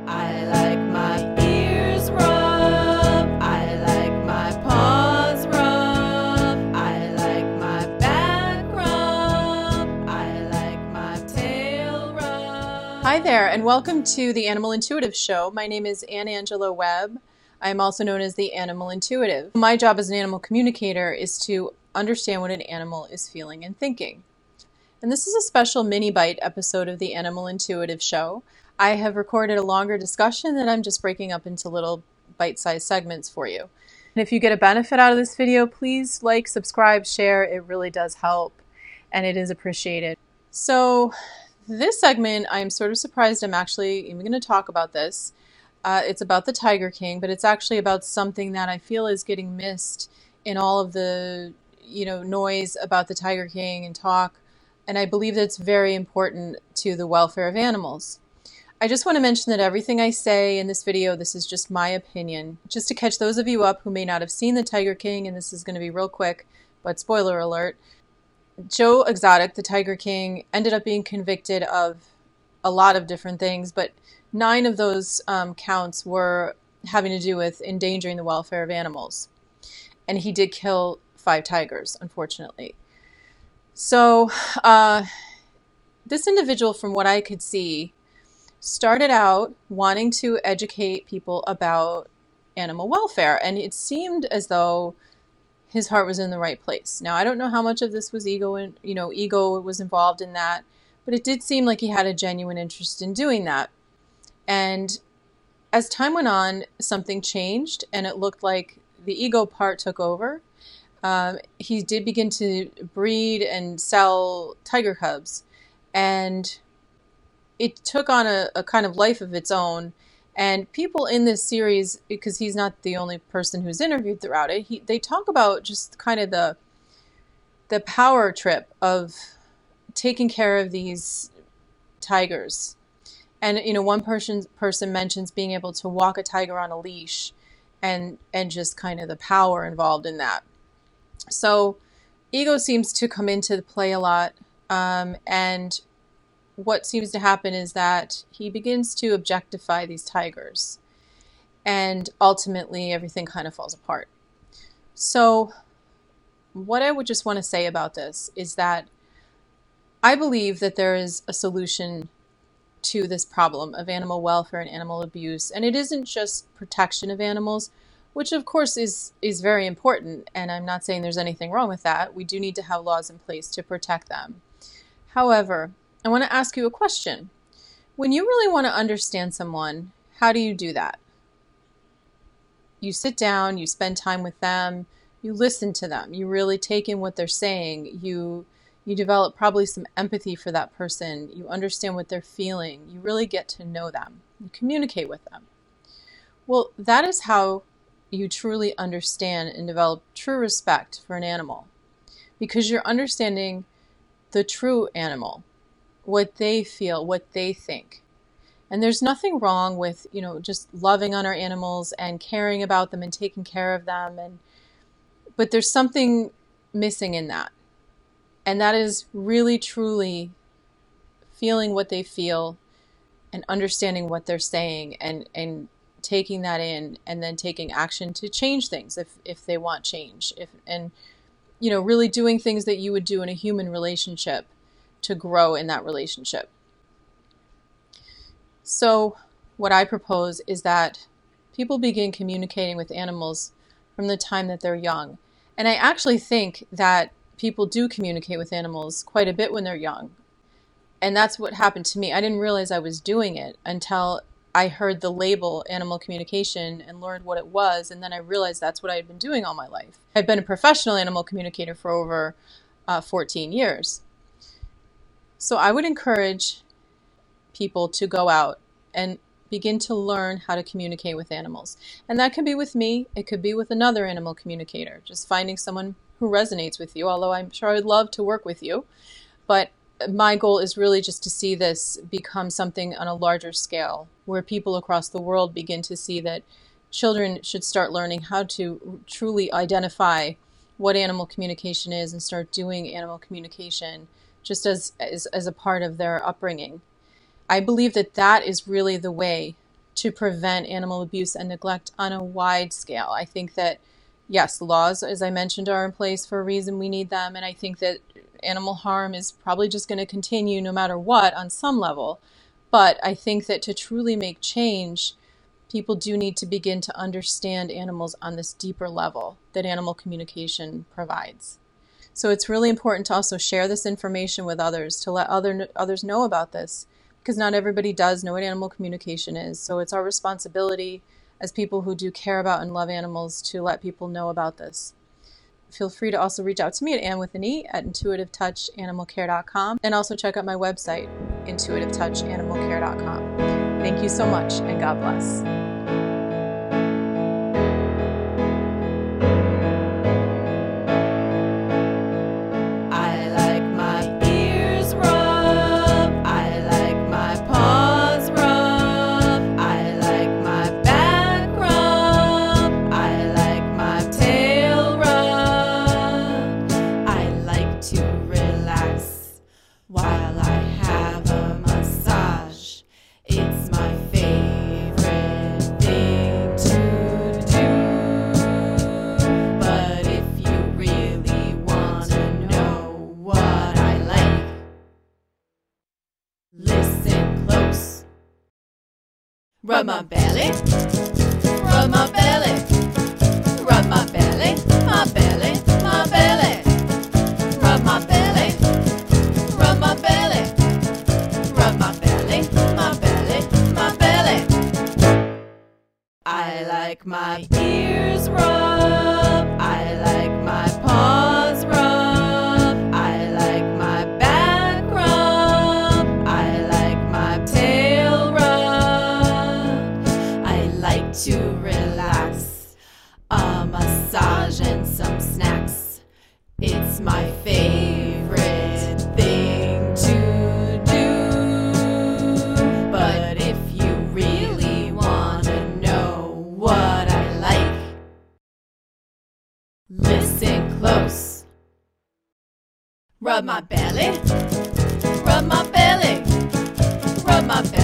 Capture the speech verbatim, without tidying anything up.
I like my ears rubbed. I like my paws rubbed. I like my back rubbed. I like my tail rubbed. Hi there, and welcome to the Animal Intuitive Show. My name is Ann Angela Webb. I am also known as the Animal Intuitive. My job as an animal communicator is to understand what an animal is feeling and thinking. And this is a special mini bite episode of the Animal Intuitive Show. I have recorded a longer discussion that I'm just breaking up into little bite-sized segments for you. And if you get a benefit out of this video, please like, subscribe, share. It really does help, and it is appreciated. So this segment, I'm sort of surprised I'm actually even going to talk about this. Uh, it's about the Tiger King, but it's actually about something that I feel is getting missed in all of the, you know, noise about the Tiger King and talk. And I believe that's very important to the welfare of animals. I just want to mention that everything I say in this video, this is just my opinion. Just to catch those of you up who may not have seen the Tiger King, and this is going to be real quick, but spoiler alert, Joe Exotic, the Tiger King, ended up being convicted of a lot of different things, but nine of those um, counts were having to do with endangering the welfare of animals. And he did kill five tigers, unfortunately. So uh, this individual, from what I could see, started out wanting to educate people about animal welfare, and it seemed as though his heart was in the right place. Now, I don't know how much of this was ego, and you know, ego was involved in that, but it did seem like he had a genuine interest in doing that. And as time went on, something changed, and it looked like the ego part took over. Um, he did begin to breed and sell tiger cubs, and it took on a, a kind of life of its own. And people in this series, because he's not the only person who's interviewed throughout it, he, they talk about just kind of the the power trip of taking care of these tigers. And you know, one person person mentions being able to walk a tiger on a leash, and and just kind of the power involved in that. So ego seems to come into play a lot, um, and what seems to happen is that he begins to objectify these tigers, and ultimately everything kind of falls apart. So what I would just want to say about this is that I believe that there is a solution to this problem of animal welfare and animal abuse, and it isn't just protection of animals, which of course is is very important, and I'm not saying there's anything wrong with that. We do need to have laws in place to protect them. However, I want to ask you a question. When you really want to understand someone, how do you do that? You sit down, you spend time with them, you listen to them, you really take in what they're saying, you you develop probably some empathy for that person, you understand what they're feeling, you really get to know them, you communicate with them. Well, that is how you truly understand and develop true respect for an animal, because you're understanding the true animal, what they feel, what they think. And there's nothing wrong with, you know, just loving on our animals and caring about them and taking care of them, and but there's something missing in that. And that is really truly feeling what they feel and understanding what they're saying, and and taking that in, and then taking action to change things if if they want change, if and you know, really doing things that you would do in a human relationship to grow in that relationship. So what I propose is that people begin communicating with animals from the time that they're young. And I actually think that people do communicate with animals quite a bit when they're young. And that's what happened to me. I didn't realize I was doing it until I heard the label animal communication and learned what it was, and then I realized that's what I had been doing all my life. I've been a professional animal communicator for over uh, fourteen years. So I would encourage people to go out and begin to learn how to communicate with animals. And that could be with me, it could be with another animal communicator, just finding someone who resonates with you, although I'm sure I'd love to work with you. But my goal is really just to see this become something on a larger scale, where people across the world begin to see that children should start learning how to truly identify what animal communication is and start doing animal communication just as, as, as a part of their upbringing. I believe that that is really the way to prevent animal abuse and neglect on a wide scale. I think that, yes, laws, as I mentioned, are in place for a reason. We need them. And I think that animal harm is probably just going to continue no matter what on some level. But I think that to truly make change, people do need to begin to understand animals on this deeper level that animal communication provides. So it's really important to also share this information with others, to let other others know about this, because not everybody does know what animal communication is. So it's our responsibility as people who do care about and love animals to let people know about this. Feel free to also reach out to me at Ann with an E at intuitive touch animal care dot com, and also check out my website, intuitive touch animal care dot com. Thank you so much, and God bless. Rub my belly, rub my belly, rub my belly, my belly, my belly. Rub my belly, rub my belly, rub my belly, my belly, my belly. I like my ears rubbed, I like my paws rubbed, I like my back rubbed, I like my tail rubbed. To relax, a massage and some snacks. It's my favorite thing to do. But if you really want to know what I like, listen close. Rub my belly, rub my belly, rub my belly.